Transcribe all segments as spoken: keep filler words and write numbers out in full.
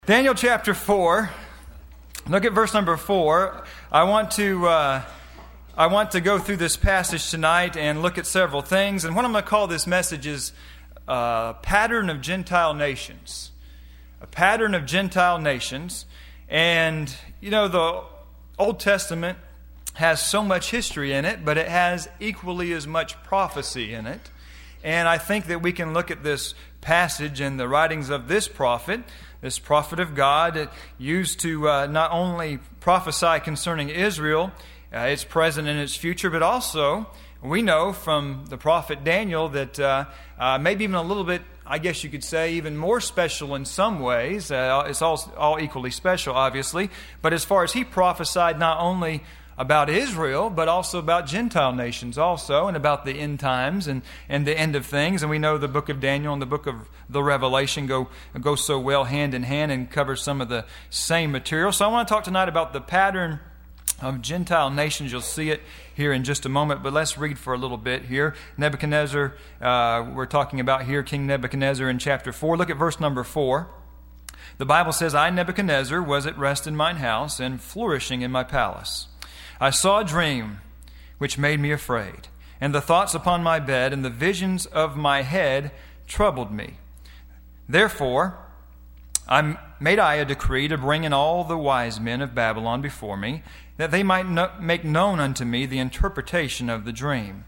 Daniel chapter four, look at verse number four. I want to uh, I want to go through this passage tonight and look at several things. And what I'm going to call this message is a pattern of Gentile nations. A pattern of Gentile nations. And, you know, the Old Testament has so much history in it, but it has equally as much prophecy in it. And I think that we can look at this passage and the writings of this prophet, this prophet of God, used to uh, not only prophesy concerning Israel, uh, its present and its future, but also we know from the prophet Daniel that uh, uh, maybe even a little bit, I guess you could say, even more special in some ways. Uh, it's all, all equally special, obviously. But as far as he prophesied not only about Israel, but also about Gentile nations also, and about the end times and, and the end of things. And we know the book of Daniel and the book of the Revelation go, go so well hand in hand and cover some of the same material. So I want to talk tonight about the pattern of Gentile nations. You'll see it here in just a moment, but let's read for a little bit here. Nebuchadnezzar, uh, we're talking about here, King Nebuchadnezzar in chapter four. Look at verse number four. The Bible says, I, Nebuchadnezzar, was at rest in mine house and flourishing in my palace. I saw a dream which made me afraid, and the thoughts upon my bed and the visions of my head troubled me. Therefore, I made I a decree to bring in all the wise men of Babylon before me, that they might no- make known unto me the interpretation of the dream.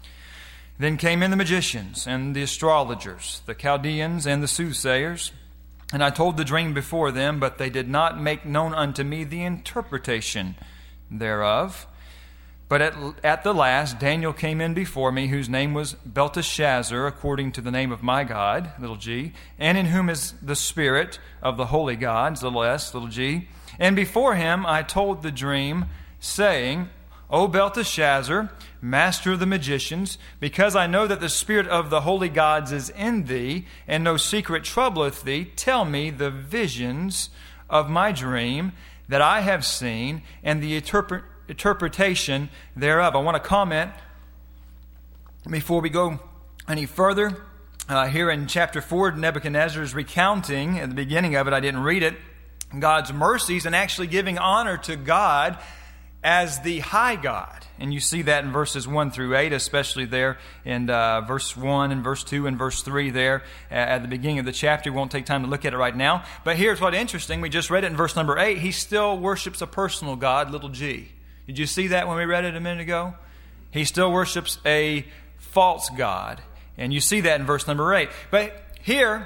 Then came in the magicians and the astrologers, the Chaldeans and the soothsayers, and I told the dream before them, but they did not make known unto me the interpretation thereof. But at, at the last Daniel came in before me, whose name was Belteshazzar, according to the name of my God, little g, and in whom is the spirit of the holy gods, little s, little g. And before him I told the dream, saying, O Belteshazzar, master of the magicians, because I know that the spirit of the holy gods is in thee, and no secret troubleth thee, tell me the visions of my dream that I have seen, and the interpret, interpretation thereof. I want to comment before we go any further. Uh, here in chapter four, Nebuchadnezzar is recounting, at the beginning of it, I didn't read it, God's mercies and actually giving honor to God as the high God. And you see that in verses one through eight, especially there in uh, verse one and verse two and verse three there at the beginning of the chapter. We won't take time to look at it right now. But here's what's interesting. We just read it in verse number eight. He still worships a personal God, little g. Did you see that when we read it a minute ago? He still worships a false God. And you see that in verse number eight. But here,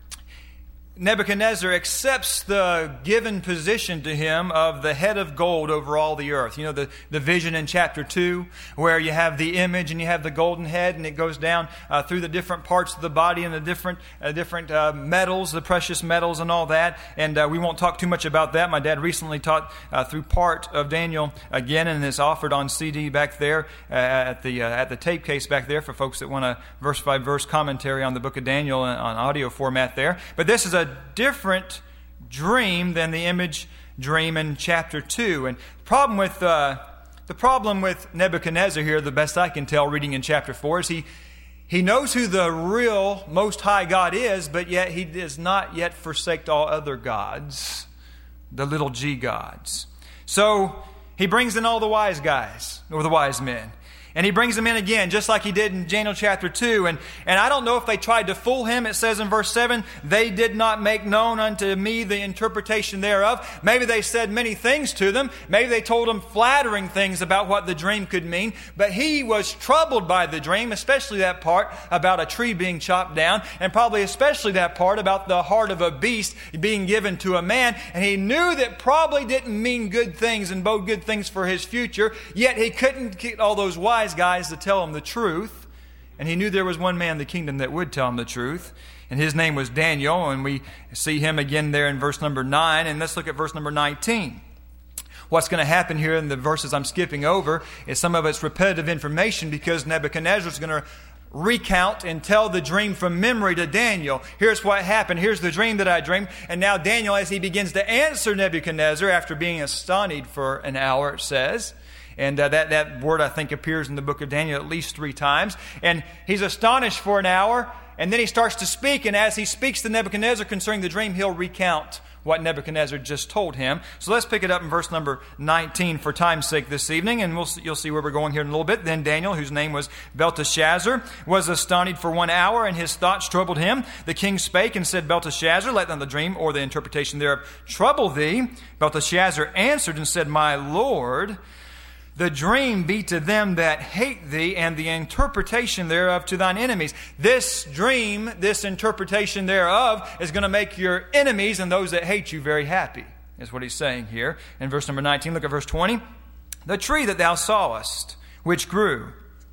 Nebuchadnezzar accepts the given position to him of the head of gold over all the earth. You know, the, the vision in chapter two, where you have the image and you have the golden head, and it goes down uh, through the different parts of the body and the different uh, different uh, metals, the precious metals and all that. And uh, we won't talk too much about that. My dad recently taught uh, through part of Daniel again, and it's offered on C D back there uh, at the uh, at the tape case back there for folks that want a verse by verse commentary on the book of Daniel on audio format there. But this is a different dream than the image dream in chapter two. And problem with uh, the problem with Nebuchadnezzar here, the best I can tell reading in chapter four, is he he knows who the real Most High God is, but yet he does not yet forsake all other gods, the little g gods. So he brings in all the wise guys, or the wise men. And he brings them in again, just like he did in Daniel chapter two. And, and I don't know if they tried to fool him. It says in verse seven, they did not make known unto me the interpretation thereof. Maybe they said many things to them. Maybe they told him flattering things about what the dream could mean. But he was troubled by the dream, especially that part about a tree being chopped down, and probably especially that part about the heart of a beast being given to a man. And he knew that probably didn't mean good things and bode good things for his future, yet he couldn't get all those wise guys to tell him the truth. And he knew there was one man in the kingdom that would tell him the truth, and his name was Daniel. And we see him again there in verse number nine. And let's look at verse number nineteen. What's going to happen here in the verses I'm skipping over is some of it's repetitive information, because Nebuchadnezzar is going to recount and tell the dream from memory to Daniel. Here's what happened. Here's the dream that I dreamed. And now Daniel, as he begins to answer Nebuchadnezzar after being astonished for an hour, it says, And uh, that, that word, I think, appears in the book of Daniel at least three times. And he's astonished for an hour, and then he starts to speak. And as he speaks to Nebuchadnezzar concerning the dream, he'll recount what Nebuchadnezzar just told him. So let's pick it up in verse number nineteen for time's sake this evening, and we'll see, you'll see where we're going here in a little bit. Then Daniel, whose name was Belteshazzar, was astonished for one hour, and his thoughts troubled him. The king spake and said, Belteshazzar, let not the dream or the interpretation thereof trouble thee. Belteshazzar answered and said, My Lord, the dream be to them that hate thee, and the interpretation thereof to thine enemies. This dream, this interpretation thereof, is going to make your enemies and those that hate you very happy, is what he's saying here. In verse number nineteen, look at verse twenty. The tree that thou sawest, which grew,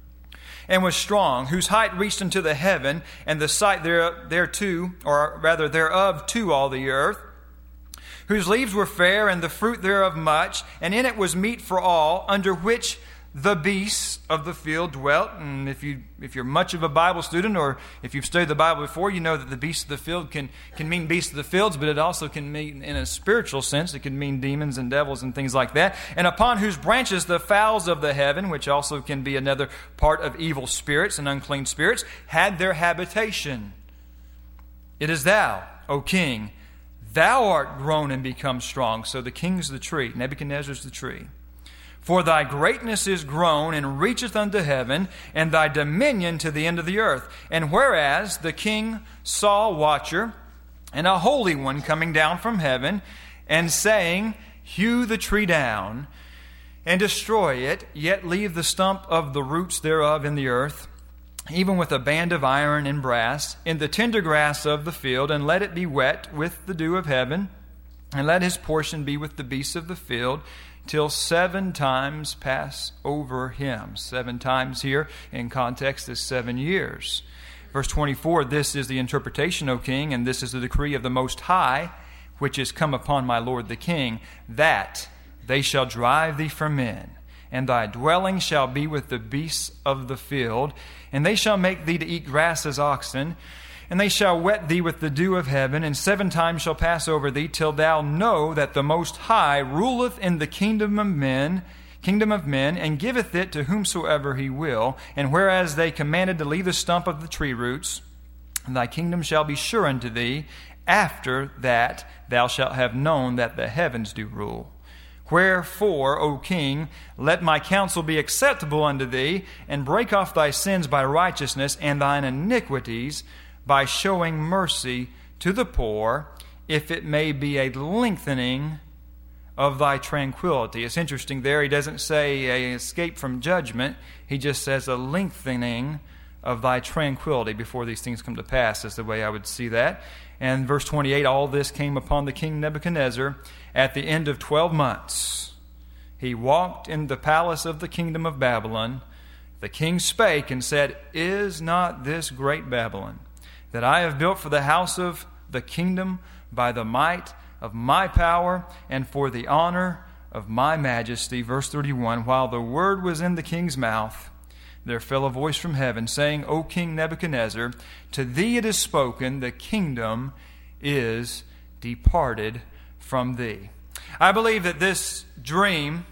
and was strong, whose height reached unto the heaven, and the sight there, thereto, or rather thereof to all the earth, whose leaves were fair, and the fruit thereof much, and in it was meat for all, under which the beasts of the field dwelt. And if you if you're much of a Bible student, or if you've studied the Bible before, you know that the beasts of the field can, can mean beasts of the fields, but it also can mean, in a spiritual sense, it can mean demons and devils and things like that. And upon whose branches the fowls of the heaven, which also can be another part of evil spirits and unclean spirits, had their habitation. It is thou, O king, thou art grown and become strong. So the king's the tree. Nebuchadnezzar's the tree. For thy greatness is grown and reacheth unto heaven, and thy dominion to the end of the earth. And whereas the king saw a watcher and a holy one coming down from heaven, and saying, Hew the tree down and destroy it, yet leave the stump of the roots thereof in the earth, even with a band of iron and brass, in the tender grass of the field, and let it be wet with the dew of heaven, and let his portion be with the beasts of the field, till seven times pass over him. Seven times here in context is seven years. Verse twenty-four, this is the interpretation, O king, and this is the decree of the Most High, which is come upon my lord the king, that they shall drive thee from men, and thy dwelling shall be with the beasts of the field, and they shall make thee to eat grass as oxen, and they shall wet thee with the dew of heaven, and seven times shall pass over thee, till thou know that the Most High ruleth in the kingdom of men, kingdom of men, and giveth it to whomsoever he will. And whereas they commanded to leave the stump of the tree roots, thy kingdom shall be sure unto thee. After that thou shalt have known that the heavens do rule. Wherefore, O king, let my counsel be acceptable unto thee, and break off thy sins by righteousness, and thine iniquities by showing mercy to the poor, if it may be a lengthening of thy tranquility. It's interesting there, he doesn't say a escape from judgment, he just says a lengthening of thy tranquility before these things come to pass, is the way I would see that. And verse twenty-eight, all this came upon the king Nebuchadnezzar at the end of twelve months. He walked in the palace of the kingdom of Babylon. The king spake and said, Is not this great Babylon, that I have built for the house of the kingdom by the might of my power and for the honor of my majesty? Verse thirty-one, while the word was in the king's mouth, there fell a voice from heaven, saying, O King Nebuchadnezzar, to thee it is spoken, the kingdom is departed from thee. I believe that this dream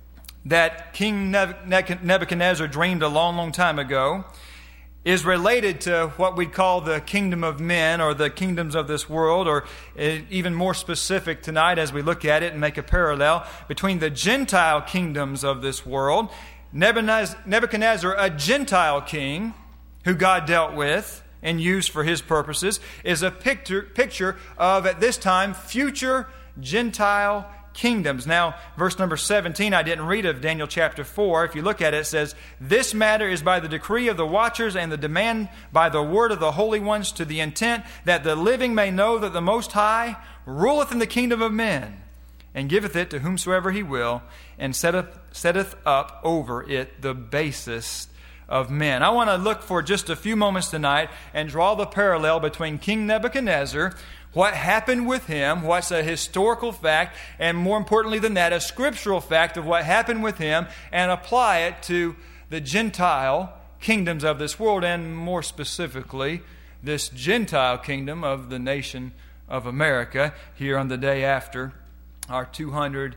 that King Nebuchadnezzar dreamed a long, long time ago is related to what we'd call the kingdom of men, or the kingdoms of this world, or even more specific tonight as we look at it and make a parallel between the Gentile kingdoms of this world. Nebuchadnezzar, a Gentile king who God dealt with and used for his purposes, is a picture, picture of, at this time, future Gentile kingdoms. Now, verse number seventeen, I didn't read of Daniel chapter four. If you look at it, it says, This matter is by the decree of the watchers and the demand by the word of the holy ones, to the intent that the living may know that the Most High ruleth in the kingdom of men, and giveth it to whomsoever he will, and setteth, setteth up over it the basest of men. I want to look for just a few moments tonight and draw the parallel between King Nebuchadnezzar, what happened with him, what's a historical fact, and more importantly than that, a scriptural fact of what happened with him, and apply it to the Gentile kingdoms of this world, and more specifically, this Gentile kingdom of the nation of America, here on the day after our two hundred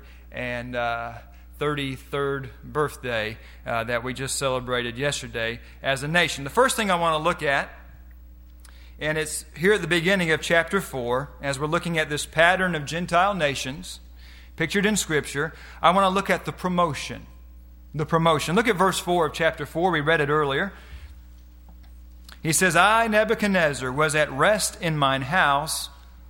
thirty-third birthday uh, that we just celebrated yesterday as a nation. The first thing I want to look at And it's here at the beginning of chapter four, as we're looking at this pattern of Gentile nations, pictured in Scripture. I want to look at the promotion. The promotion. Look at verse four of chapter four. We read it earlier. He says, I, Nebuchadnezzar, was at rest in mine house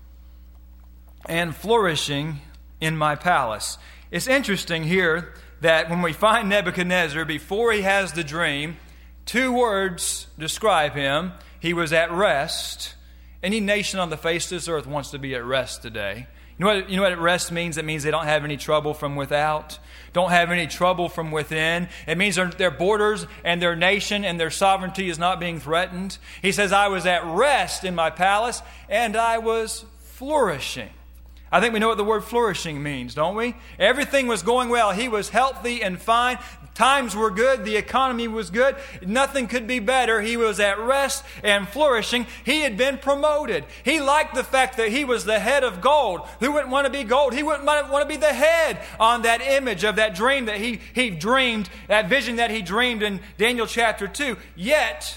and flourishing in my palace. It's interesting here that when we find Nebuchadnezzar, before he has the dream, two words describe him. He was at rest. Any nation on the face of this earth wants to be at rest today. You know what, you know what rest means? It means they don't have any trouble from without, don't have any trouble from within. It means their, their borders and their nation and their sovereignty is not being threatened. He says, I was at rest in my palace and I was flourishing. I think we know what the word flourishing means, don't we? Everything was going well. He was healthy and fine. Times were good. The economy was good. Nothing could be better. He was at rest and flourishing. He had been promoted. He liked the fact that he was the head of gold. Who wouldn't want to be gold? He wouldn't want to be the head on that image of that dream that he, he dreamed, that vision that he dreamed in Daniel chapter two. Yet,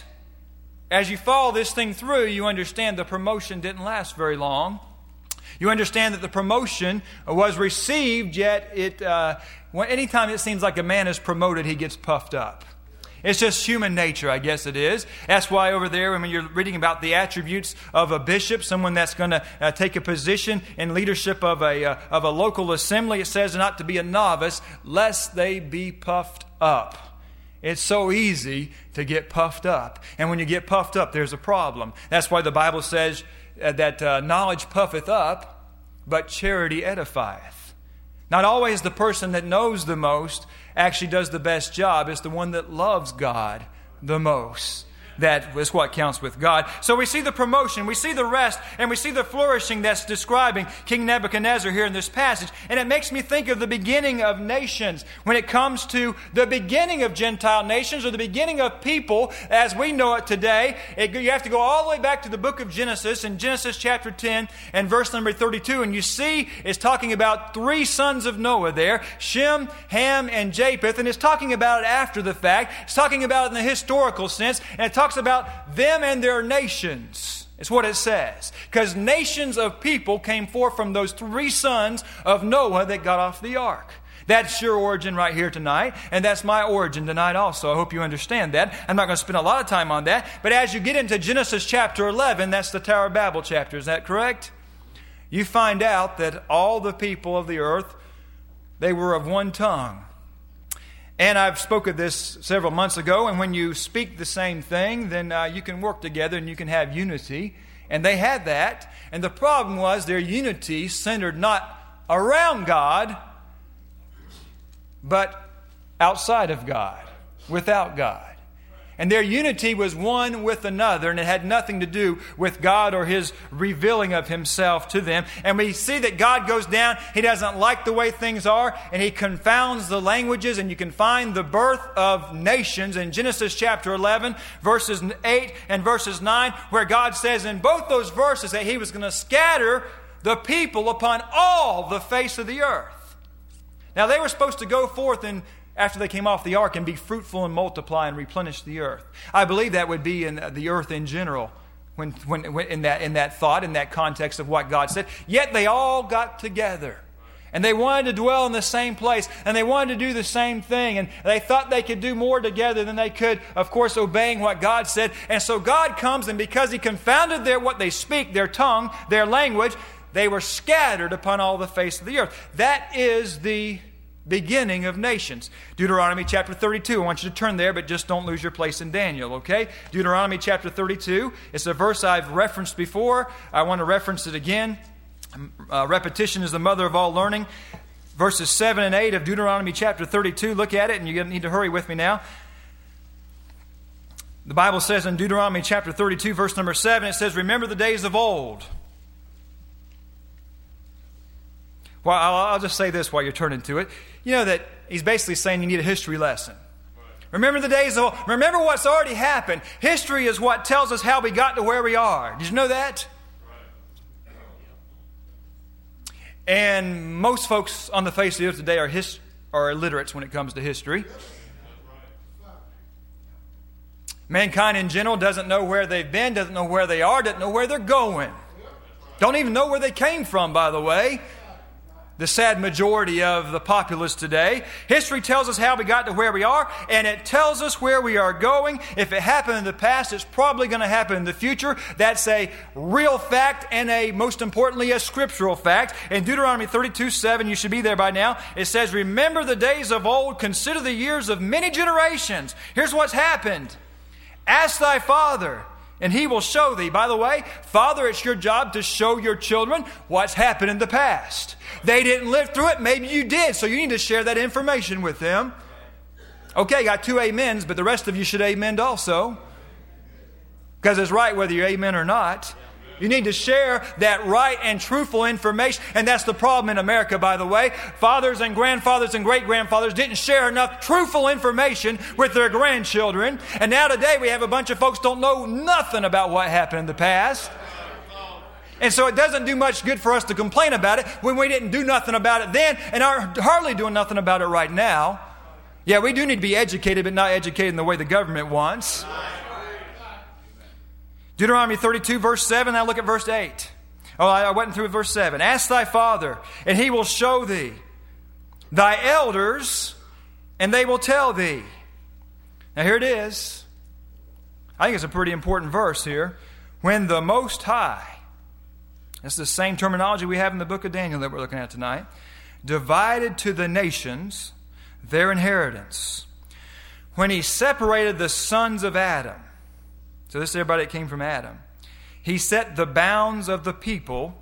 as you follow this thing through, you understand the promotion didn't last very long. You understand that the promotion was received, yet it, uh, when, anytime it seems like a man is promoted, he gets puffed up. It's just human nature, I guess it is. That's why over there, when you're reading about the attributes of a bishop, someone that's going to uh, take a position in leadership of a, uh, of a local assembly, it says not to be a novice, lest they be puffed up. It's so easy to get puffed up. And when you get puffed up, there's a problem. That's why the Bible says that uh, knowledge puffeth up, but charity edifieth. Not always the person that knows the most actually does the best job. It's the one that loves God the most. That is what counts with God. So we see the promotion, we see the rest, and we see the flourishing that's describing King Nebuchadnezzar here in this passage. And it makes me think of the beginning of nations. When it comes to the beginning of Gentile nations or the beginning of people as we know it today, it, you have to go all the way back to the book of Genesis, in Genesis chapter ten and verse number thirty-two. And you see it's talking about three sons of Noah there, Shem, Ham, and Japheth. And it's talking about it after the fact. It's talking about it in the historical sense. And it talks about them and their nations. It's what it says. Because nations of people came forth from those three sons of Noah that got off the ark. That's your origin right here tonight, and that's my origin tonight also. I hope you understand that. I'm not going to spend a lot of time on that, but as you get into Genesis chapter eleven, that's the Tower of Babel chapter. Is that correct? You find out that all the people of the earth, they were of one tongue. And I've spoken of this several months ago, and when you speak the same thing, then uh, you can work together and you can have unity. And they had that. And the problem was their unity centered not around God, but outside of God, without God. And their unity was one with another, and it had nothing to do with God or His revealing of Himself to them. And we see that God goes down. He doesn't like the way things are, and He confounds the languages. And you can find the birth of nations in Genesis chapter eleven, verses eight and verses nine, where God says in both those verses that He was going to scatter the people upon all the face of the earth. Now, they were supposed to go forth and after they came off the ark and be fruitful and multiply and replenish the earth. I believe that would be in the earth in general, when, when, when in that in that thought, in that context of what God said. Yet they all got together. And they wanted to dwell in the same place. And they wanted to do the same thing. And they thought they could do more together than they could, of course, obeying what God said. And so God comes, and because He confounded their what they speak, their tongue, their language, they were scattered upon all the face of the earth. That is the beginning of nations. Deuteronomy chapter thirty-two. I want you to turn there, but just don't lose your place in Daniel, okay? Deuteronomy chapter thirty-two. It's a verse I've referenced before. I want to reference it again. Uh, repetition is the mother of all learning. Verses seven and eight of Deuteronomy chapter thirty-two. Look at it, and you need to hurry with me now. The Bible says in Deuteronomy chapter thirty-two, verse number seven, it says, "Remember the days of old." Well, I'll, I'll just say this while you're turning to it. You know that he's basically saying you need a history lesson. Remember the days of old. Remember what's already happened. History is what tells us how we got to where we are. Did you know that? And most folks on the face of the earth today are, his, are illiterates when it comes to history. Mankind in general doesn't know where they've been, doesn't know where they are, doesn't know where they're going. Don't even know where they came from, by the way. The sad majority of the populace today. History tells us how we got to where we are, and it tells us where we are going. If it happened in the past, it's probably going to happen in the future. That's a real fact and a, most importantly, a scriptural fact. In Deuteronomy thirty-two seven, you should be there by now, it says, "Remember the days of old, consider the years of many generations." Here's what's happened. "Ask thy father, and he will show thee." By the way, father, it's your job to show your children what's happened in the past. They didn't live through it. Maybe you did. So you need to share that information with them. Okay, got two amens, but the rest of you should amen also. Because it's right whether you amen or not. You need to share that right and truthful information. And that's the problem in America, by the way. Fathers and grandfathers and great-grandfathers didn't share enough truthful information with their grandchildren. And now today we have a bunch of folks don't know nothing about what happened in the past. And so it doesn't do much good for us to complain about it when we didn't do nothing about it then and are hardly doing nothing about it right now. Yeah, we do need to be educated, but not educated in the way the government wants. Deuteronomy thirty-two, verse seven. Now look at verse eight. Oh, I went through verse seven. "Ask thy father, and he will show thee. Thy elders, and they will tell thee." Now here it is. I think it's a pretty important verse here. "When the Most High," it's the same terminology we have in the book of Daniel that we're looking at tonight, "divided to the nations their inheritance. When he separated the sons of Adam," so this is everybody that came from Adam, "he set the bounds of the people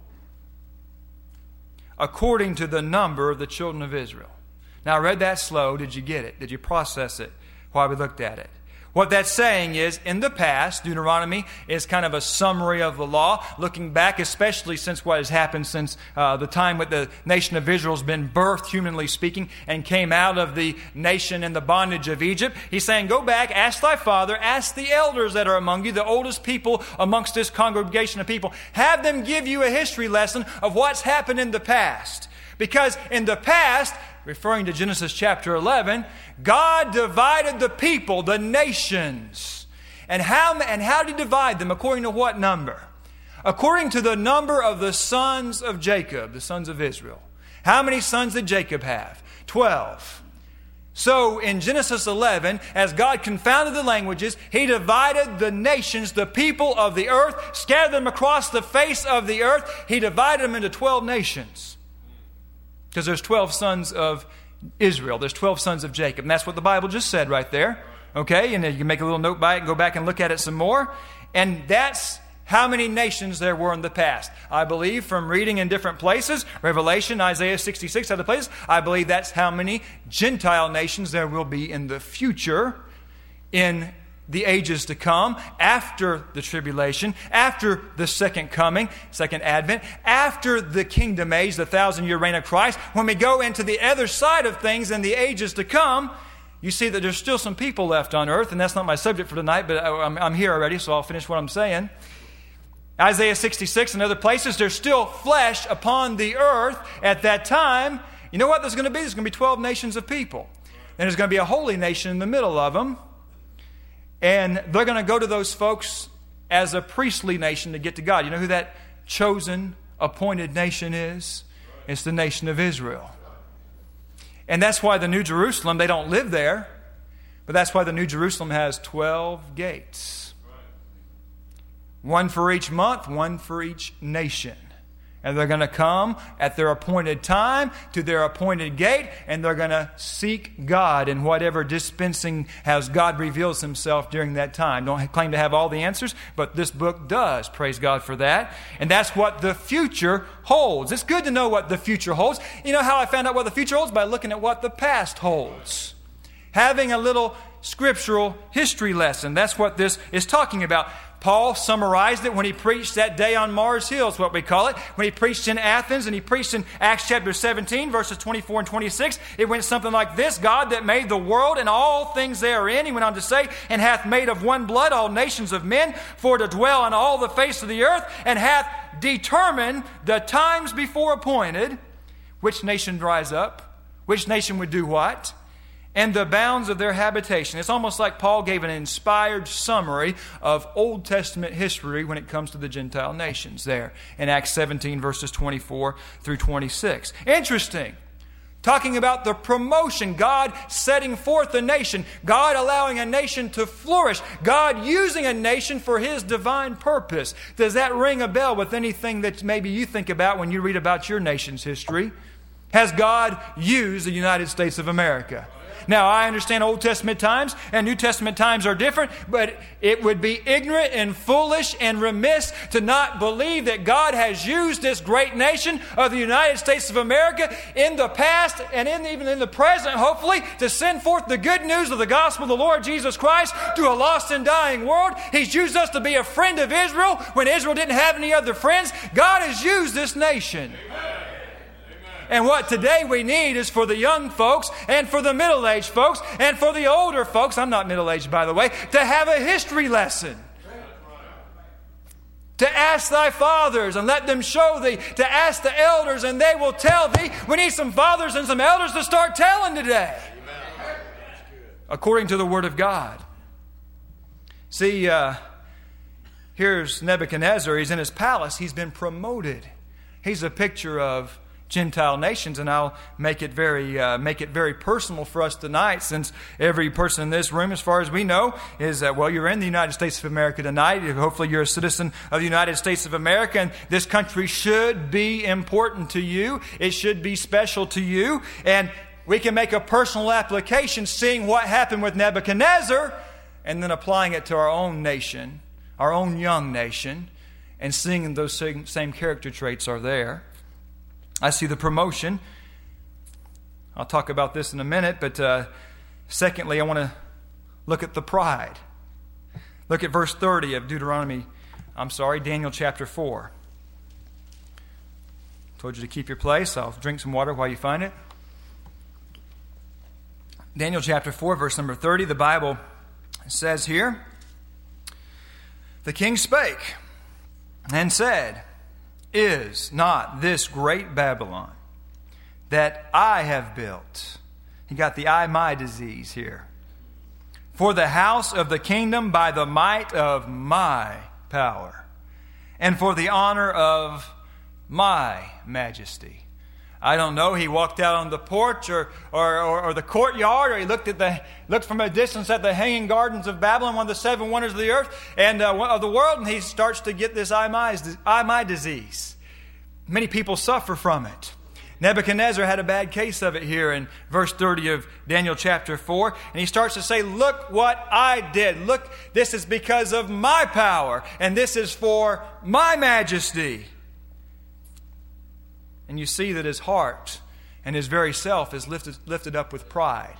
according to the number of the children of Israel." Now I read that slow. Did you get it? Did you process it while we looked at it? What that's saying is, in the past, Deuteronomy is kind of a summary of the law, looking back, especially since what has happened since uh, the time when the nation of Israel has been birthed, humanly speaking, and came out of the nation and the bondage of Egypt. He's saying, go back, ask thy father, ask the elders that are among you, the oldest people amongst this congregation of people. Have them give you a history lesson of what's happened in the past. Because in the past, referring to Genesis chapter eleven, God divided the people, the nations. And how, and how did He divide them? According to what number? According to the number of the sons of Jacob, the sons of Israel. How many sons did Jacob have? Twelve. So in Genesis eleven, as God confounded the languages, He divided the nations, the people of the earth, scattered them across the face of the earth. He divided them into twelve nations. Because there's twelve sons of Israel. There's twelve sons of Jacob. And that's what the Bible just said right there. Okay? And you can make a little note by it and go back and look at it some more. And that's how many nations there were in the past. I believe from reading in different places, Revelation, Isaiah sixty-six, other places, I believe that's how many Gentile nations there will be in the future, in the ages to come, after the tribulation, after the second coming, second advent, after the kingdom age, the thousand-year reign of Christ. When we go into the other side of things in the ages to come, you see that there's still some people left on earth, and that's not my subject for tonight, but I'm, I'm here already, so I'll finish what I'm saying. Isaiah sixty-six and other places, there's still flesh upon the earth at that time. You know what there's going to be? There's going to be twelve nations of people. And there's going to be a holy nation in the middle of them. And they're going to go to those folks as a priestly nation to get to God. You know who that chosen, appointed nation is? It's the nation of Israel. And that's why the New Jerusalem, they don't live there, but that's why the New Jerusalem has twelve gates. One for each month, one for each nation. And they're going to come at their appointed time to their appointed gate, and they're going to seek God in whatever dispensing as God reveals Himself during that time. Don't claim to have all the answers, but this book does. Praise God for that. And that's what the future holds. It's good to know what the future holds. You know how I found out what the future holds? By looking at what the past holds. Having a little scriptural history lesson. That's what this is talking about. Paul summarized it when he preached that day on Mars Hill, is what we call it. When he preached in Athens, and he preached in Acts chapter seventeen, verses twenty-four and twenty-six. It went something like this: God that made the world and all things therein, he went on to say, and hath made of one blood all nations of men for to dwell on all the face of the earth, and hath determined the times before appointed, which nation rise up, which nation would do what, and the bounds of their habitation. It's almost like Paul gave an inspired summary of Old Testament history when it comes to the Gentile nations there in Acts seventeen, verses twenty-four through twenty-six. Interesting. Talking about the promotion, God setting forth a nation, God allowing a nation to flourish, God using a nation for His divine purpose. Does that ring a bell with anything that maybe you think about when you read about your nation's history? Has God used the United States of America? Now, I understand Old Testament times and New Testament times are different, but it would be ignorant and foolish and remiss to not believe that God has used this great nation of the United States of America in the past and in, even in the present, hopefully, to send forth the good news of the gospel of the Lord Jesus Christ to a lost and dying world. He's used us to be a friend of Israel when Israel didn't have any other friends. God has used this nation. Amen. And what today we need is for the young folks and for the middle-aged folks and for the older folks, I'm not middle-aged by the way, to have a history lesson. To ask thy fathers and let them show thee. To ask the elders and they will tell thee. We need some fathers and some elders to start telling today. According to the Word of God. See, uh, here's Nebuchadnezzar. He's in his palace. He's been promoted. He's a picture of Gentile nations, and I'll make it very uh, make it very personal for us tonight, since every person in this room, as far as we know, is uh, well, you're in the United States of America tonight. Hopefully you're a citizen of the United States of America, and this country should be important to you. It should be special to you, and we can make a personal application, seeing what happened with Nebuchadnezzar, and then applying it to our own nation, our own young nation, and seeing those same, same character traits are there. I see the promotion. I'll talk about this in a minute, but uh, secondly, I want to look at the pride. Look at verse thirty of Deuteronomy, I'm sorry, Daniel chapter four. Told you to keep your place. I'll drink some water while you find it. Daniel chapter four, verse number thirty, the Bible says here, the king spake and said, is not this great Babylon that I have built? You got the I, my disease here. For the house of the kingdom by the might of my power, and for the honor of my majesty. I don't know. He walked out on the porch or, or, or, or the courtyard, or he looked at the looked from a distance at the hanging gardens of Babylon, one of the seven wonders of the earth and uh, of the world, and he starts to get this I my, I my disease. Many people suffer from it. Nebuchadnezzar had a bad case of it here in verse thirty of Daniel chapter four, and he starts to say, "Look what I did. Look, this is because of my power, and this is for my majesty." And you see that his heart and his very self is lifted, lifted up with pride.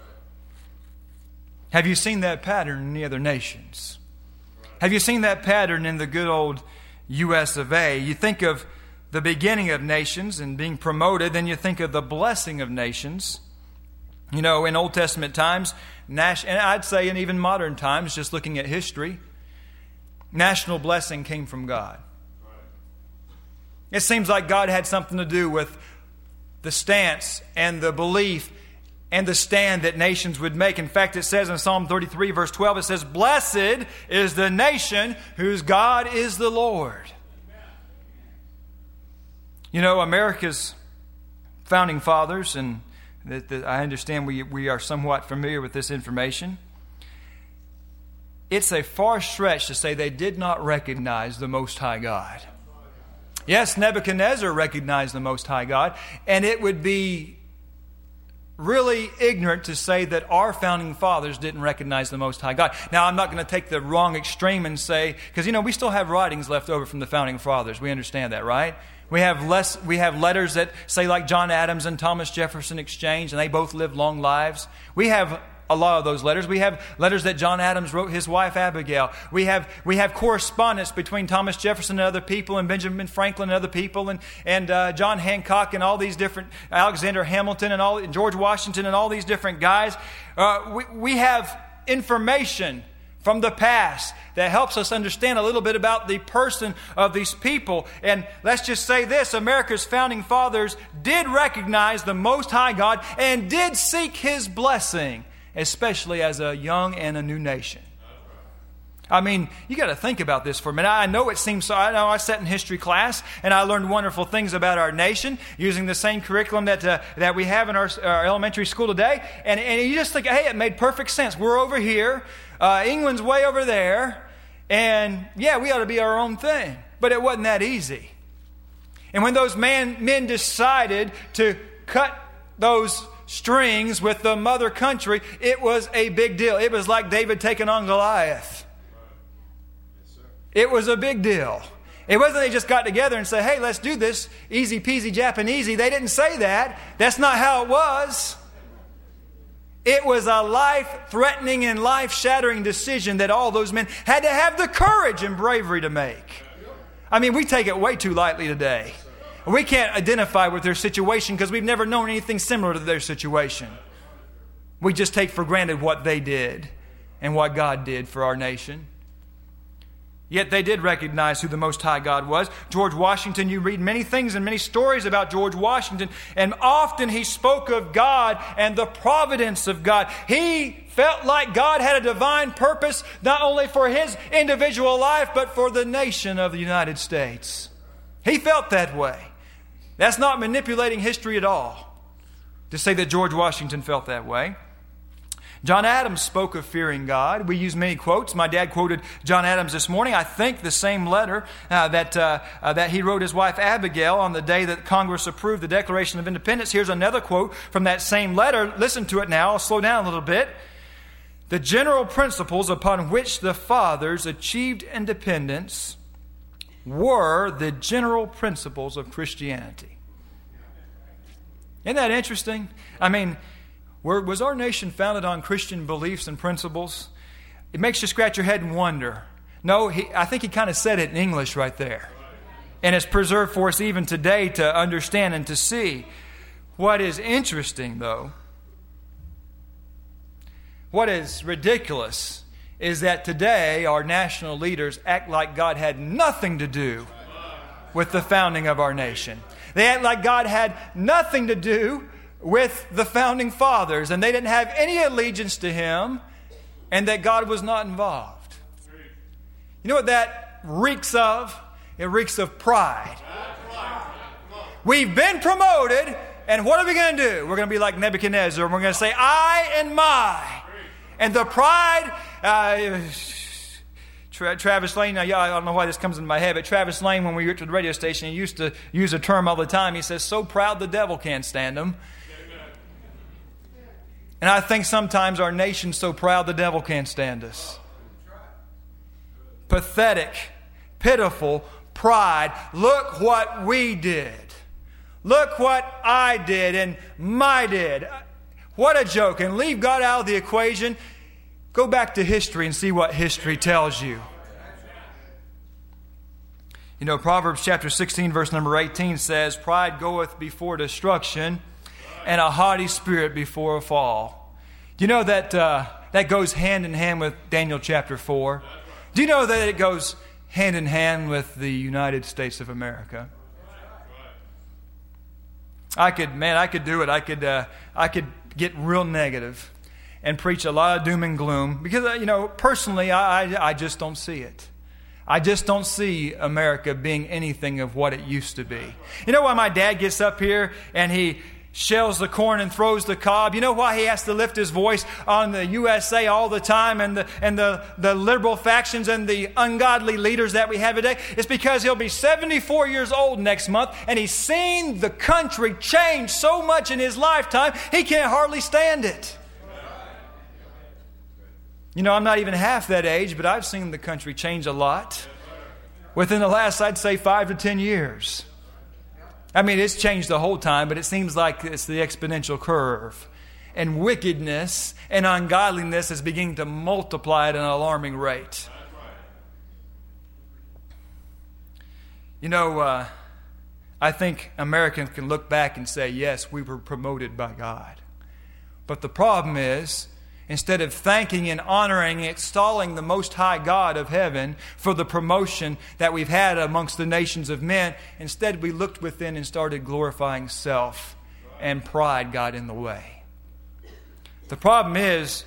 Have you seen that pattern in the other nations? Have you seen that pattern in the good old U S of A? You think of the beginning of nations and being promoted, then you think of the blessing of nations. You know, in Old Testament times, and I'd say in even modern times, just looking at history, national blessing came from God. It seems like God had something to do with the stance and the belief and the stand that nations would make. In fact, it says in Psalm thirty-three, verse twelve, it says, "Blessed is the nation whose God is the Lord." You know, America's founding fathers, and that, that I understand we, we are somewhat familiar with this information. It's a far stretch to say they did not recognize the Most High God. Yes, Nebuchadnezzar recognized the Most High God, and it would be really ignorant to say that our founding fathers didn't recognize the Most High God. Now, I'm not going to take the wrong extreme and say, because, you know, we still have writings left over from the founding fathers. We understand that, right? We have less. We have letters that say, like John Adams and Thomas Jefferson exchanged, and they both lived long lives. We have a lot of those letters. We have letters that John Adams wrote his wife Abigail. We have we have correspondence between Thomas Jefferson and other people, and Benjamin Franklin and other people, and and uh, John Hancock and all these different, Alexander Hamilton and all George Washington and all these different guys. Uh, we we have information from the past that helps us understand a little bit about the person of these people. And let's just say this, America's founding fathers did recognize the Most High God and did seek His blessing, especially as a young and a new nation. I mean, you got to think about this for a minute. I know it seems so. I know I sat in history class and I learned wonderful things about our nation using the same curriculum that uh, that we have in our, our elementary school today. And, and you just think, hey, it made perfect sense. We're over here. Uh, England's way over there. And yeah, we ought to be our own thing. But it wasn't that easy. And when those man, men decided to cut those strings with the mother country, it was a big deal. It was like David taking on Goliath. It was a big deal. It wasn't they just got together and said, hey, let's do this, easy peasy Japanesey. They didn't say that. That's not how it was. It was a life-threatening and life-shattering decision that all those men had to have the courage and bravery to make. I mean, we take it way too lightly today. We can't identify with their situation because we've never known anything similar to their situation. We just take for granted what they did and what God did for our nation. Yet they did recognize who the Most High God was. George Washington, you read many things and many stories about George Washington, and often he spoke of God and the providence of God. He felt like God had a divine purpose, not only for his individual life, but for the nation of the United States. He felt that way. That's not manipulating history at all to say that George Washington felt that way. John Adams spoke of fearing God. We use many quotes. My dad quoted John Adams this morning. I think the same letter uh, that uh, uh, that he wrote his wife Abigail on the day that Congress approved the Declaration of Independence. Here's another quote from that same letter. Listen to it now. I'll slow down a little bit. The general principles upon which the fathers achieved independence were the general principles of Christianity. Isn't that interesting? I mean, was our nation founded on Christian beliefs and principles? It makes you scratch your head and wonder. No, he, I think he kind of said it in English right there. And it's preserved for us even today to understand and to see. What is interesting, though, what is ridiculous, is that today our national leaders act like God had nothing to do with the founding of our nation. They act like God had nothing to do with the founding fathers, and they didn't have any allegiance to Him, and that God was not involved. You know what that reeks of? It reeks of pride. We've been promoted, and what are we going to do? We're going to be like Nebuchadnezzar, and we're going to say, I and my. And the pride, uh, Tra- Travis Lane, now, yeah, I don't know why this comes into my head, but Travis Lane, when we went to the radio station, he used to use a term all the time. He says, so proud the devil can't stand him. And I think sometimes our nation's so proud the devil can't stand us. Pathetic, pitiful pride. Look what we did. Look what I did and my did. What a joke. And leave God out of the equation. Go back to history and see what history tells you. You know, Proverbs chapter sixteen, verse number eighteen says, pride goeth before destruction, and a haughty spirit before a fall. Do you know that uh, that goes hand in hand with Daniel chapter four? Do you know that it goes hand in hand with the United States of America? I could, man, I could do it. I could, uh, I could get real negative and preach a lot of doom and gloom because, uh, you know, personally, I, I, I just don't see it. I just don't see America being anything of what it used to be. You know why my dad gets up here and he shells the corn and throws the cob? You know why he has to lift his voice on the U S A all the time and the and the, the liberal factions and the ungodly leaders that we have today? It's because he'll be seventy-four years old next month and he's seen the country change so much in his lifetime, he can't hardly stand it. You know, I'm not even half that age, but I've seen the country change a lot within the last, I'd say, five to ten years. I mean, it's changed the whole time, but it seems like it's the exponential curve. And wickedness and ungodliness is beginning to multiply at an alarming rate. You know, uh, I think Americans can look back and say, yes, we were promoted by God. But the problem is, Instead of thanking and honoring and extolling the Most High God of heaven for the promotion that we've had amongst the nations of men, instead we looked within and started glorifying self, and pride got in the way. The problem is,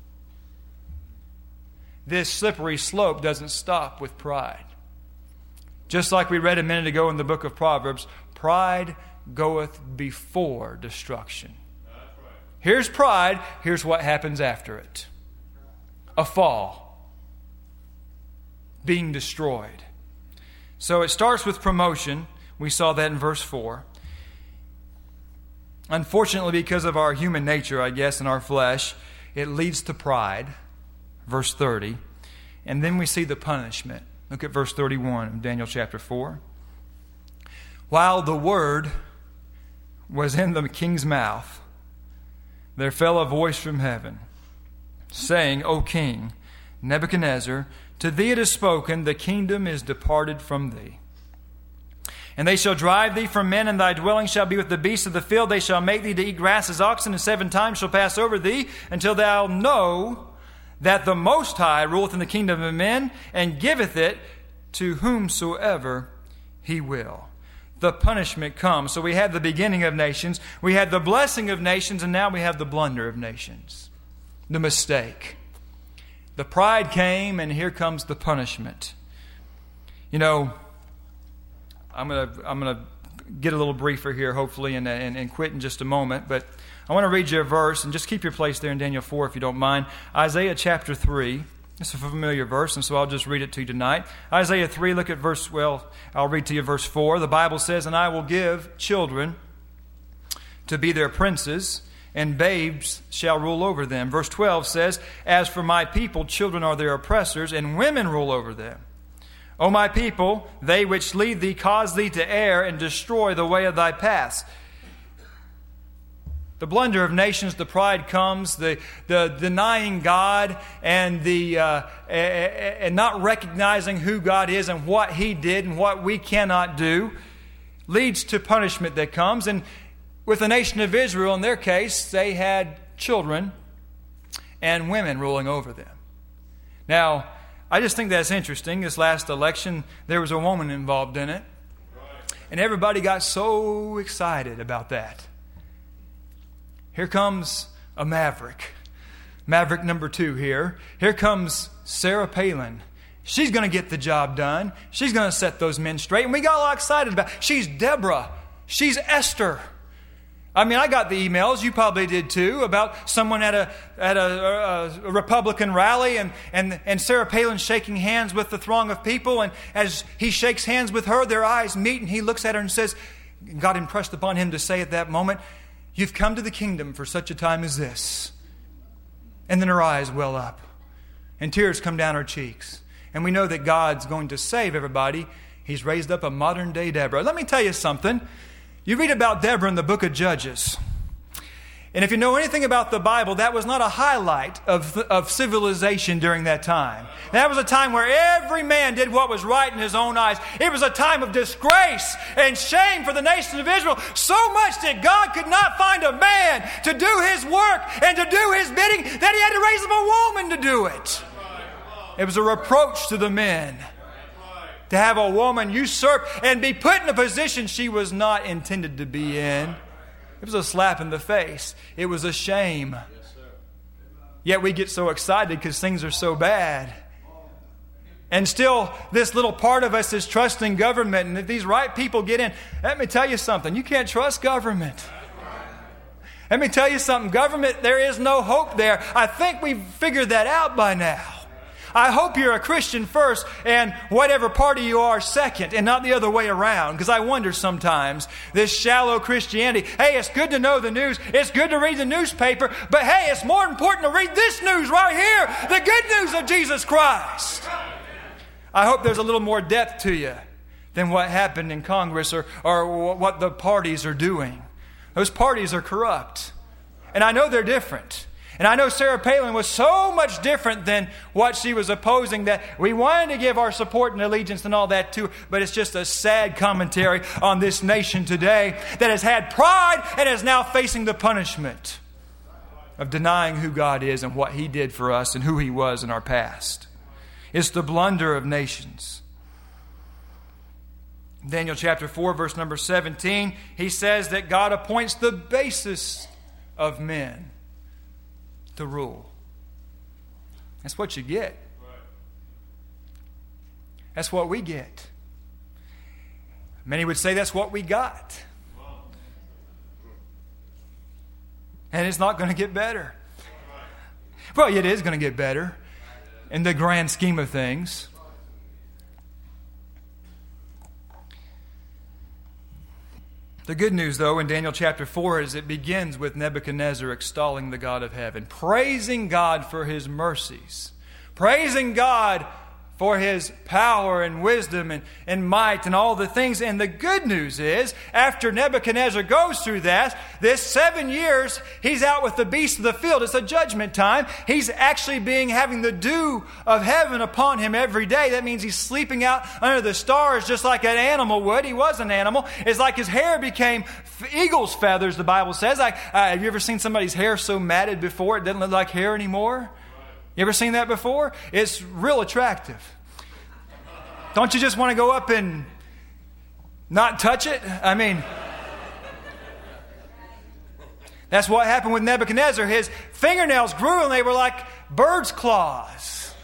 this slippery slope doesn't stop with pride. Just like we read a minute ago in the book of Proverbs, pride goeth before destruction. Here's pride. Here's what happens after it. A fall. Being destroyed. So it starts with promotion. We saw that in verse four. Unfortunately, because of our human nature, I guess, and our flesh, it leads to pride. Verse thirty. And then we see the punishment. Look at verse thirty-one of Daniel chapter four. While the word was in the king's mouth, there fell a voice from heaven, saying, O king, Nebuchadnezzar, to thee it is spoken, the kingdom is departed from thee. And they shall drive thee from men, and thy dwelling shall be with the beasts of the field. They shall make thee to eat grass as oxen, and seven times shall pass over thee, until thou know that the Most High ruleth in the kingdom of men, and giveth it to whomsoever he will. The punishment comes. So we had the beginning of nations, we had the blessing of nations, and now we have the blunder of nations. The mistake. The pride came, and here comes the punishment. You know, I'm going to I'm going to get a little briefer here, hopefully, and, and, and quit in just a moment. But I want to read you a verse, and just keep your place there in Daniel four if you don't mind. Isaiah chapter three. It's a familiar verse, and so I'll just read it to you tonight. Isaiah three, look at verse, well, I'll read to you verse four. The Bible says, And I will give children to be their princes, and babes shall rule over them. Verse twelve says, As for my people, children are their oppressors, and women rule over them. O my people, they which lead thee cause thee to err, and destroy the way of thy paths. The blunder of nations, the pride comes, the, the denying God, and the uh, and not recognizing who God is and what He did and what we cannot do, leads to punishment that comes. And with the nation of Israel, in their case, they had children and women ruling over them. Now, I just think that's interesting. This last election, there was a woman involved in it, and everybody got so excited about that. Here comes a maverick. Maverick number two here. Here comes Sarah Palin. She's going to get the job done. She's going to set those men straight. And we got a lot excited about it. She's Deborah. She's Esther. I mean, I got the emails, you probably did too, about someone at a at a, a, a Republican rally, and, and, and Sarah Palin shaking hands with the throng of people. And as he shakes hands with her, their eyes meet, and he looks at her and says, God impressed upon him to say at that moment, You've come to the kingdom for such a time as this. And then her eyes well up, and tears come down her cheeks. And we know that God's going to save everybody. He's raised up a modern day Deborah. Let me tell you something. You read about Deborah in the book of Judges. And if you know anything about the Bible, that was not a highlight of, of civilization during that time. That was a time where every man did what was right in his own eyes. It was a time of disgrace and shame for the nation of Israel, so much that God could not find a man to do His work and to do His bidding, that He had to raise up a woman to do it. It was a reproach to the men to have a woman usurp and be put in a position she was not intended to be in. It was a slap in the face. It was a shame. Yes, sir. Yet we get so excited because things are so bad. And still, this little part of us is trusting government. And if these right people get in, let me tell you something. You can't trust government. Let me tell you something. Government, there is no hope there. I think we've figured that out by now. I hope you're a Christian first and whatever party you are second, and not the other way around. Because I wonder sometimes, this shallow Christianity, hey, it's good to know the news. It's good to read the newspaper. But hey, it's more important to read this news right here. The good news of Jesus Christ. I hope there's a little more depth to you than what happened in Congress or, or what the parties are doing. Those parties are corrupt. And I know they're different. And I know Sarah Palin was so much different than what she was opposing that we wanted to give our support and allegiance and all that too. But it's just a sad commentary on this nation today that has had pride and is now facing the punishment of denying who God is and what He did for us and who He was in our past. It's the blunder of nations. Daniel chapter four, verse number seventeen, he says that God appoints the basest of men to rule. That's what you get. That's what we get. Many would say that's what we got. And it's not going to get better. Well, it is going to get better in the grand scheme of things. The good news, though, in Daniel chapter four is it begins with Nebuchadnezzar extolling the God of heaven, praising God for His mercies, praising God for His power and wisdom and, and might and all the things. And the good news is, after Nebuchadnezzar goes through that, this seven years, he's out with the beasts of the field. It's a judgment time. He's actually being having the dew of heaven upon him every day. That means he's sleeping out under the stars just like an animal would. He was an animal. It's like his hair became eagle's feathers, the Bible says. Like, uh, have you ever seen somebody's hair so matted before it doesn't look like hair anymore? You ever seen that before? It's real attractive. Don't you just want to go up and not touch it? I mean, that's what happened with Nebuchadnezzar. His fingernails grew and they were like bird's claws.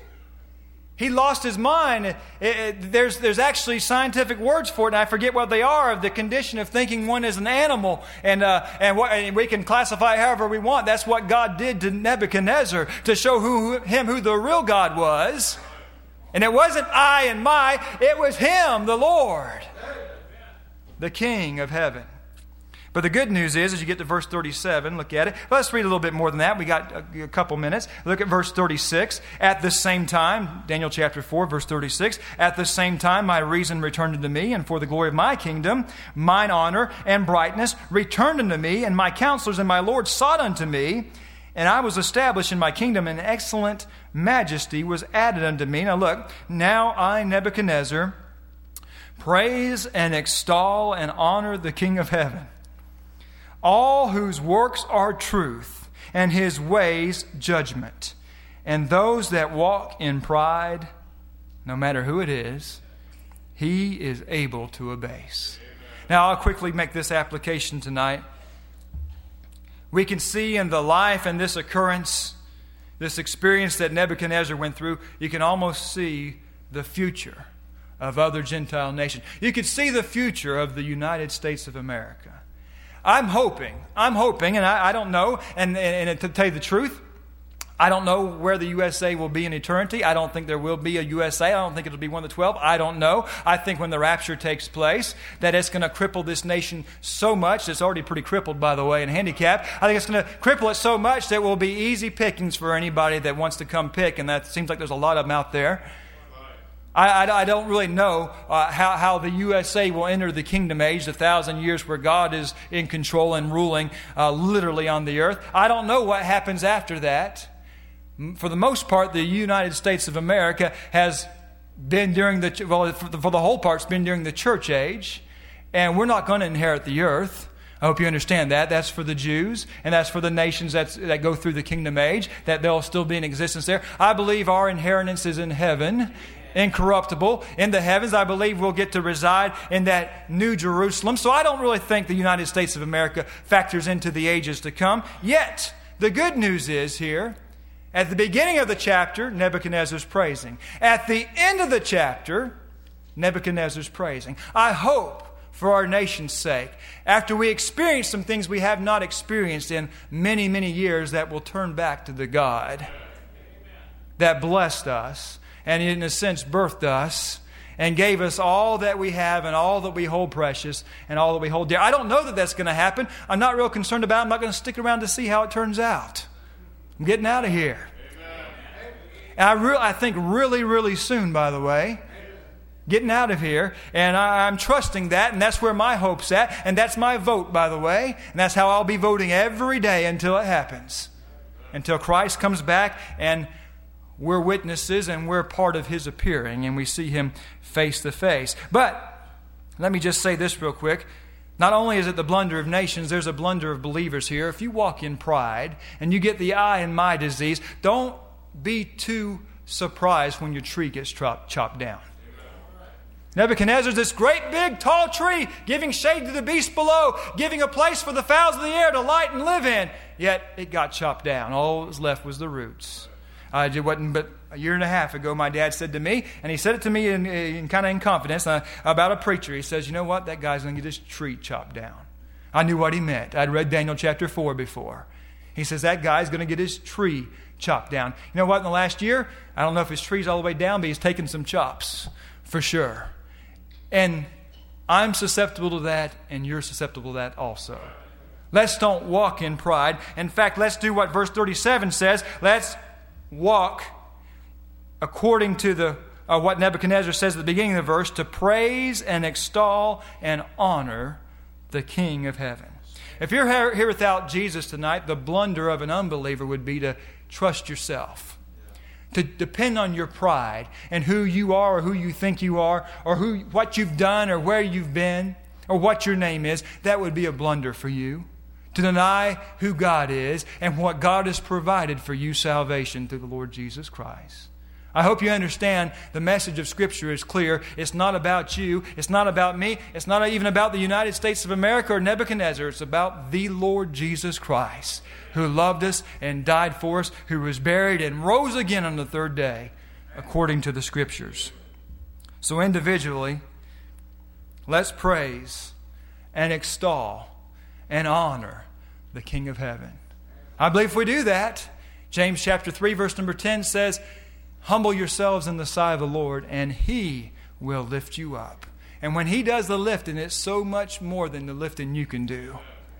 He lost his mind. It, it, there's, there's actually scientific words for it, and I forget what they are, of the condition of thinking one is an animal, and, uh, and, what, and we can classify it however we want. That's what God did to Nebuchadnezzar to show who, him who the real God was. And it wasn't I and my, it was Him, the Lord, the King of heaven. But the good news is, as you get to verse thirty-seven, look at it. Let's read a little bit more than that. We got a, a couple minutes. Look at verse thirty-six. At the same time, Daniel chapter four, verse thirty-six, at the same time my reason returned unto me, and for the glory of my kingdom, mine honor and brightness returned unto me, and my counselors and my Lord sought unto me, and I was established in my kingdom, and excellent majesty was added unto me. Now look, now I, Nebuchadnezzar, praise and extol and honor the King of heaven, all whose works are truth, and His ways judgment. And those that walk in pride, no matter who it is, He is able to abase. Now I'll quickly make this application tonight. We can see in the life and this occurrence, this experience that Nebuchadnezzar went through, you can almost see the future of other Gentile nations. You could see the future of the United States of America. I'm hoping, I'm hoping, and I, I don't know, and, and, and to tell you the truth, I don't know where the U S A will be in eternity. I don't think there will be a U S A. I don't think it'll be one of the twelve. I don't know. I think when the rapture takes place, that it's going to cripple this nation so much. It's already pretty crippled, by the way, and handicapped. I think it's going to cripple it so much that it will be easy pickings for anybody that wants to come pick, and that seems like there's a lot of them out there. I, I, I don't really know uh, how, how the U S A will enter the kingdom age, the thousand years where God is in control and ruling uh, literally on the earth. I don't know what happens after that. For the most part, the United States of America has been during the, well, for the, for the whole part, it's been during the church age, and we're not going to inherit the earth. I hope you understand that. That's for the Jews, and that's for the nations that's, that go through the kingdom age, that they'll still be in existence there. I believe our inheritance is in heaven, incorruptible. In the heavens, I believe we'll get to reside in that new Jerusalem. So I don't really think the United States of America factors into the ages to come. Yet, the good news is here, at the beginning of the chapter, Nebuchadnezzar's praising. At the end of the chapter, Nebuchadnezzar's praising. I hope, for our nation's sake, after we experience some things we have not experienced in many, many years, that will turn back to the God that blessed us and in a sense birthed us and gave us all that we have and all that we hold precious and all that we hold dear. I don't know that that's going to happen. I'm not real concerned about it. I'm not going to stick around to see how it turns out. I'm getting out of here. And I, re- I think really, really soon, by the way. Getting out of here. And I, I'm trusting that, and that's where my hope's at. And that's my vote, by the way. And that's how I'll be voting every day until it happens. Until Christ comes back and we're witnesses and we're part of His appearing and we see Him face to face. But let me just say this real quick. Not only is it the blunder of nations, there's a blunder of believers here. If you walk in pride and you get the I and my disease, don't be too surprised when your tree gets chopped, chopped down. Nebuchadnezzar's this great big tall tree, giving shade to the beasts below, giving a place for the fowls of the air to light and live in. Yet it got chopped down. All that was left was the roots. Uh, it wasn't but a year and a half ago, my dad said to me, and he said it to me in, in kind of in confidence, uh, about a preacher. He says, you know what? That guy's going to get his tree chopped down. I knew what he meant. I'd read Daniel chapter four before. He says, that guy's going to get his tree chopped down. You know what? In the last year, I don't know if his tree's all the way down, but he's taken some chops, for sure. And I'm susceptible to that, and you're susceptible to that also. Let's don't walk in pride. In fact, let's do what verse thirty-seven says. Let's walk according to the uh, what Nebuchadnezzar says at the beginning of the verse, to praise and extol and honor the King of heaven. If you're here without Jesus tonight, the blunder of an unbeliever would be to trust yourself, to depend on your pride and who you are or who you think you are or who what you've done or where you've been or what your name is. That would be a blunder for you. To deny who God is and what God has provided for you, salvation through the Lord Jesus Christ. I hope you understand the message of Scripture is clear. It's not about you. It's not about me. It's not even about the United States of America or Nebuchadnezzar. It's about the Lord Jesus Christ, who loved us and died for us, who was buried and rose again on the third day, according to the Scriptures. So individually, let's praise and extol and honor the King of heaven. I believe if we do that, James chapter three, verse number ten says, humble yourselves in the sight of the Lord, and He will lift you up. And when He does the lifting, it's so much more than the lifting you can do.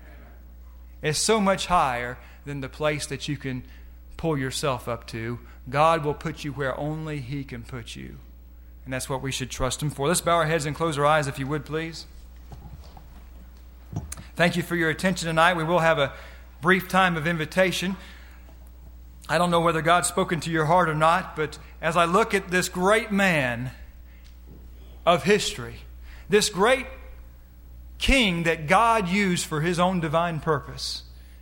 It's so much higher than the place that you can pull yourself up to. God will put you where only He can put you. And that's what we should trust Him for. Let's bow our heads and close our eyes, if you would, please. Thank you for your attention tonight. We will have a brief time of invitation. I don't know whether God's spoken to your heart or not, but as I look at this great man of history, this great king that God used for His own divine purpose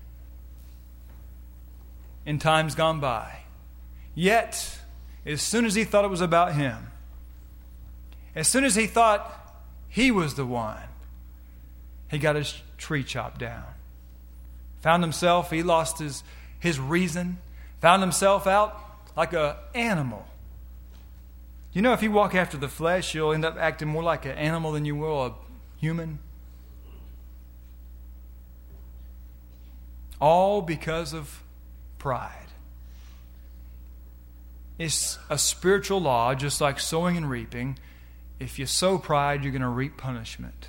in times gone by, yet, as soon as he thought it was about him, as soon as he thought he was the one, he got his tree chopped down. Found himself, he lost his, his reason, found himself out like an animal. You know, if you walk after the flesh, you'll end up acting more like an animal than you will a human. All because of pride. It's a spiritual law, just like sowing and reaping. If you sow pride, you're going to reap punishment.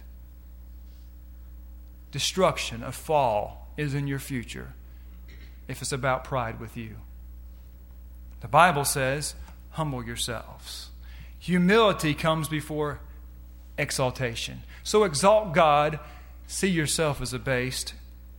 Destruction, a fall, is in your future if it's about pride with you. The Bible says, humble yourselves. Humility comes before exaltation. So exalt God, see yourself as abased.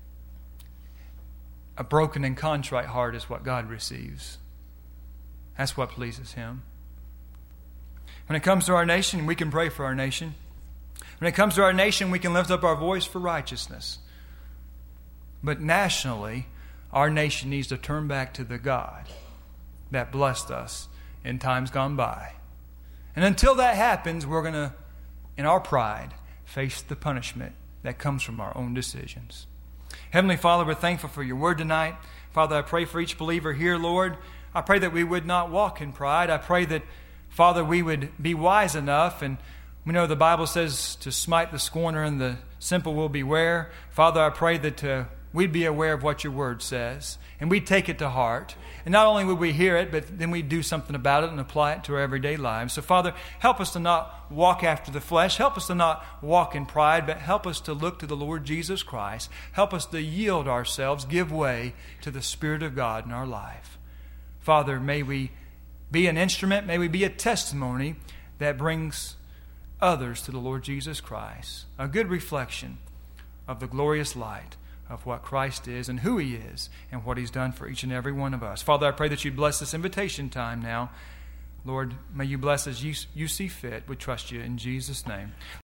A broken and contrite heart is what God receives. That's what pleases Him. When it comes to our nation, we can pray for our nation. When it comes to our nation, we can lift up our voice for righteousness. But nationally, our nation needs to turn back to the God that blessed us in times gone by. And until that happens, we're going to, in our pride, face the punishment that comes from our own decisions. Heavenly Father, we're thankful for your word tonight. Father, I pray for each believer here, Lord. I pray that we would not walk in pride. I pray that, Father, we would be wise enough, and we know the Bible says to smite the scorner and the simple will beware. Father, I pray that uh, we'd be aware of what your word says, and we'd take it to heart. And not only would we hear it, but then we'd do something about it and apply it to our everyday lives. So, Father, help us to not walk after the flesh. Help us to not walk in pride, but help us to look to the Lord Jesus Christ. Help us to yield ourselves, give way to the Spirit of God in our life. Father, may we be an instrument, may we be a testimony that brings others to the Lord Jesus Christ. A good reflection of the glorious light of what Christ is and who He is and what He's done for each and every one of us. Father, I pray that you'd bless this invitation time now. Lord, may you bless as you, you see fit. We trust you in Jesus' name.